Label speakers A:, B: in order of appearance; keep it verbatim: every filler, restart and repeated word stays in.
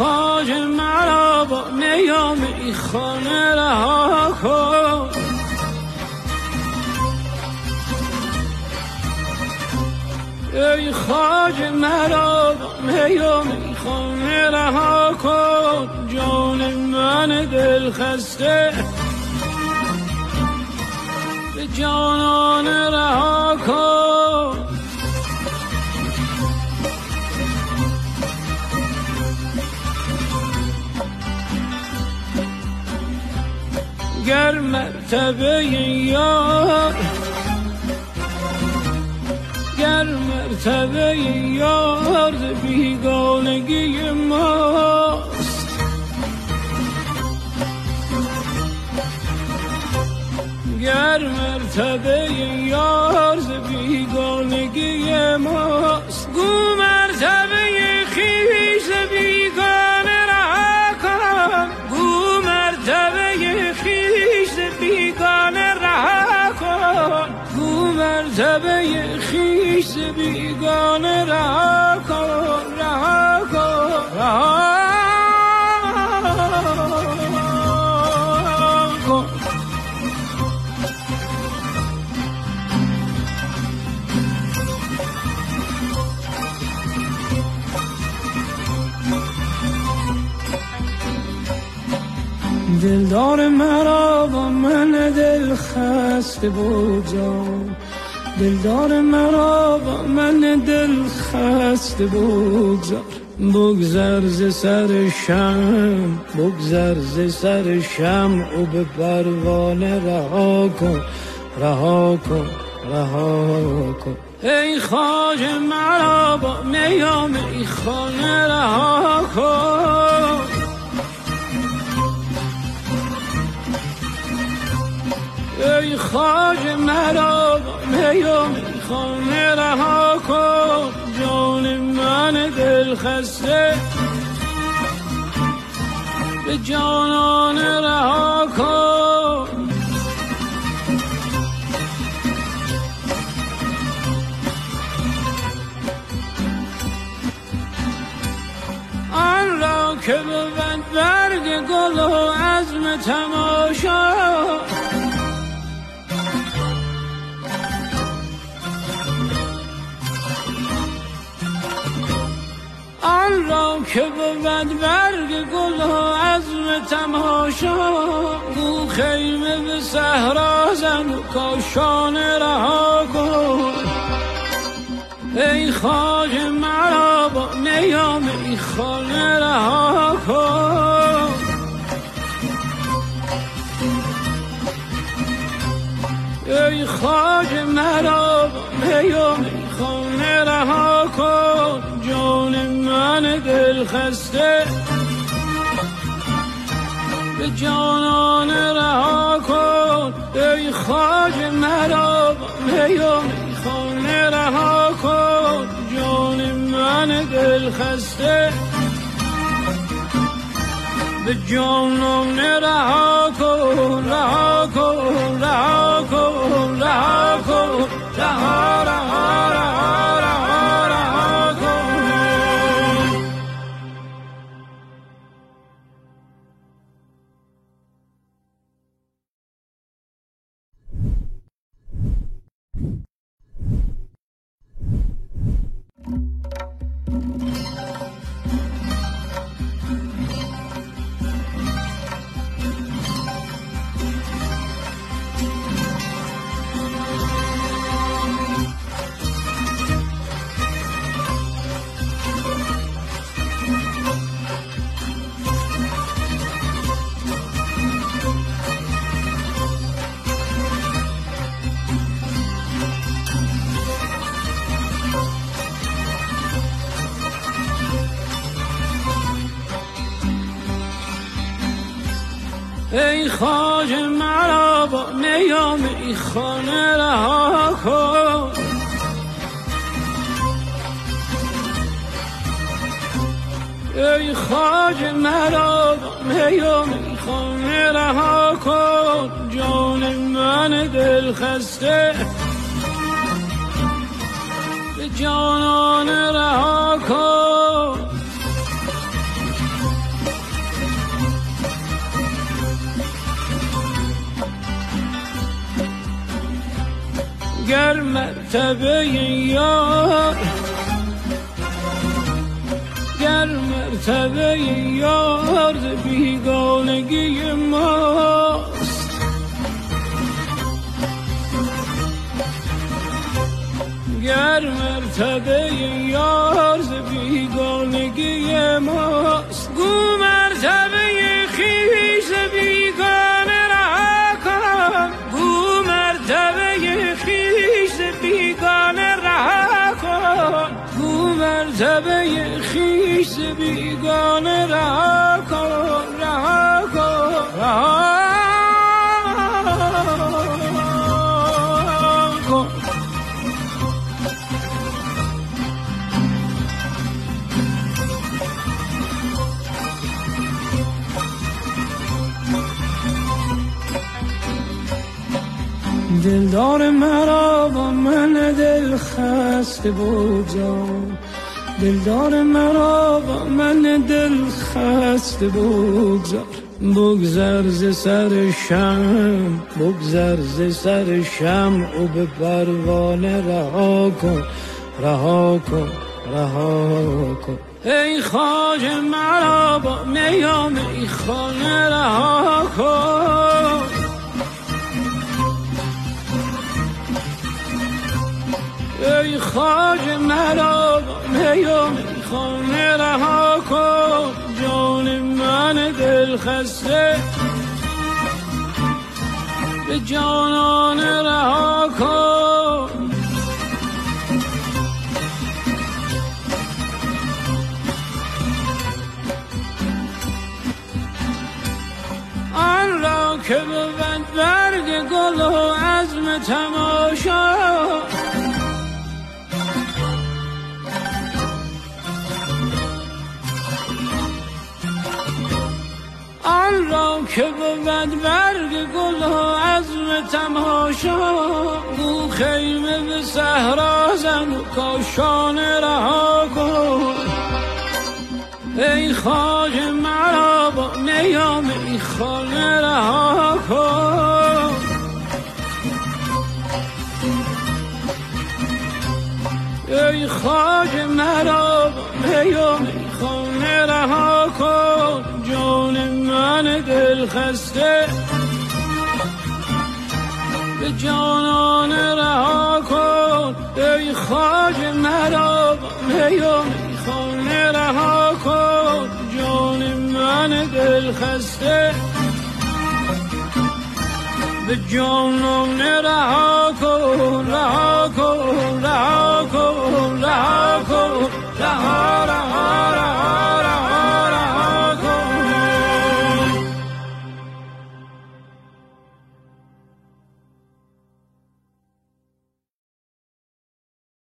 A: خواجه مرا با میام ای خانه رها کن. ای خواجه مرا با میام ای خانه رها کن. جان من دل خسته به جانان رها کن. گر مرتبه یار گر مرتبه یار بیگانگی ماست، گر مرتبه یار بیگانگی ماست، گو مرتبه خویش بیگانه رها کن. گو مرتبه خویش بیگانه رها کن. گو مرتبه خویش بیگانه رها کن. رها کن رها کن. دلدار مرا با من دل خسته بگذار. دلدار مرا با من دل خسته بگذار. بگذر ز سر شم بگذر ز سر شم او به پروانه رها کن. رها کن رها کن. ای خواجه مرا با میام ای خانه رها کن. ای خواجه مرا با میام ای خانه رها کن. جان من دل خسته به جانان رها کن. آن را که بود برگ گل و عزم تماشا، آن را که بود برگ گل و عزم تماشا، گو خیمه به صحرا زن و کاشانه رها کن. ای خواجه مرا با میام ای خانه رها کن. ای خواجه مرا با میام ای خانه رها کن. جان من دل خسته به جانان رها کن. ای خواجه مرا با میام ای خانه رها کن. جان من دل خسته به جانان رها کن. رها کن رها کن رها کن. رها رها رها رها رها کن. ای خواجه مرا با میام ای خانه رها کن. ای خواجه مرا با میام ای خانه رها کن. جان من دل خسته به جانان رها کن. مرتبه یار گر مرتبه یار ز بیگانگی ماست گر مرتبه یار ز بیگانگی ماست گو مرتبه خویش ز بیگانه رها کن گو مرتبه خویش ز بیگانه رها کن گو مرتبه خویش ز بیگانه رها کن رها کن رها کن دلدار مرا با من دل خسته بگذار دلدار مرا با من دل خسته بگذار بگذر ز سر شمع بگذر ز سر شمع و به پروانه رها کن رها کن رها کن ای خواجه مرا با میام ای خانه رها کن ای خواجه مرا میام ای خانه رها کن جان من دل خسته به جانان رها کن آن را که بود برگ گل و عزم تماشا آن را که بود برگ گل و عزم تماشا گو خیمه به صحرا زن و کاشانه رها کن ای خواجه مرا با نیام ای خانه رها کن ای خواجه مرا با نیام ای خانه رها کن جان من دل خسته به جانان رها کن ای خواجه مرا با نیام ای خانه رها کن جان من دل خسته به جانان رها کن رها